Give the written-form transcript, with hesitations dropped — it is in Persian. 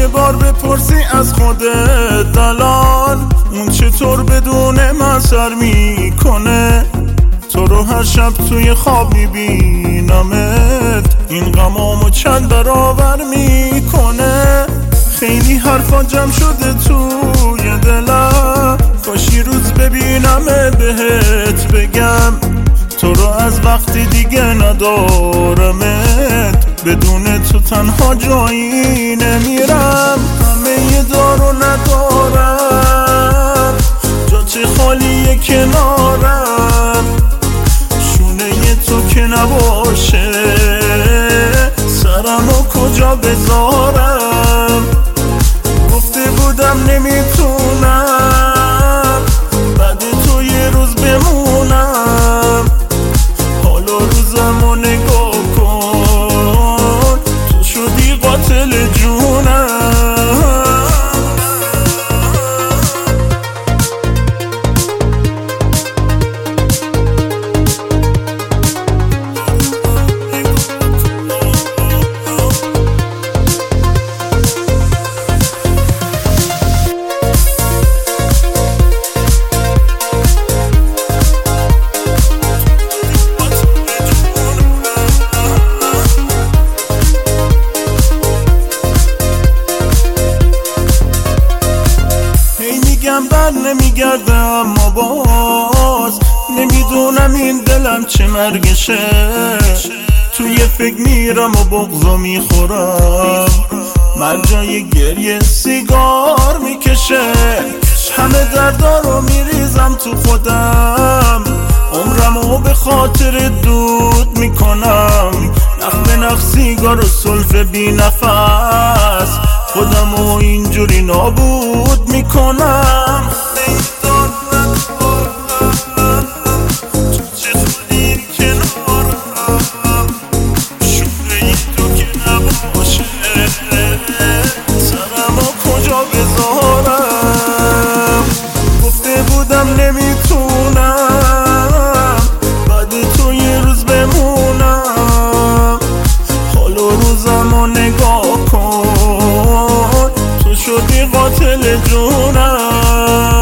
یه بار بپرسی از خودت دلال اون چطور بدون من سر میکنه؟ تو رو هر شب توی خواب میبینمت، این غمامو چند برابر میکنه. خیلی حرفا جمع شده توی دلم، کاشی روز ببینمت بهت بگم تو رو از وقتی دیگه ندارمت، بدون تو تنها جایی نمیرم. همه یه دارو ندارم، جا چه خالیه کنارم، شونه تو که نباشه سرمو کجا بذارم؟ گفته بودم نمیتونم بعد تو یه روز بمونم، حالا روزمو نگاه کن تو شدی قاتل جونم. بر نمیگرده اما باز نمیدونم این دلم چه مرگشه، توی فکر میرم و بغضا میخورم، مرجای گریه سیگار میکشه، همه دردا رو میریزم تو خودم، عمرمو به خاطر دود میکنم، نخ به نخ سیگار و سلف بی نفس، خودمو اینجوری نابود میکنم. نمیتونم بعد تو یه روز بمونم، حالا روزمو نگاه کن تو شدی قاتل جونم.